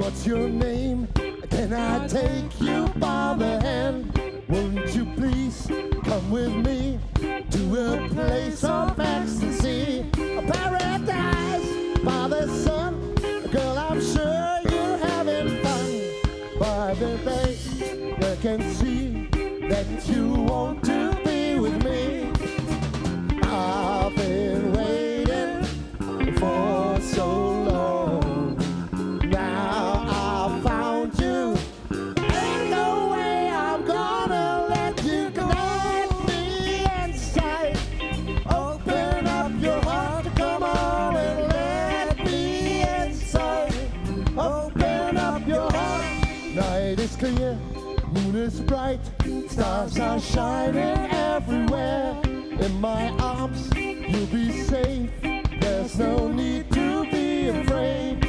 What's your name? Can I take you by the hand? Won't you please come with me to a place of ecstasy, a paradise by the sun? Girl, I'm sure you're having fun. By the day, I can see that you want to be with me. I've been waiting for so long. Now I found you. Ain't no way I'm gonna let you go. Let me inside. Open up your heart. Come on and let me inside. Open up your heart. Night is clear, moon is bright, stars are shining everywhere. In my arms, you'll be safe. There's no need to be afraid.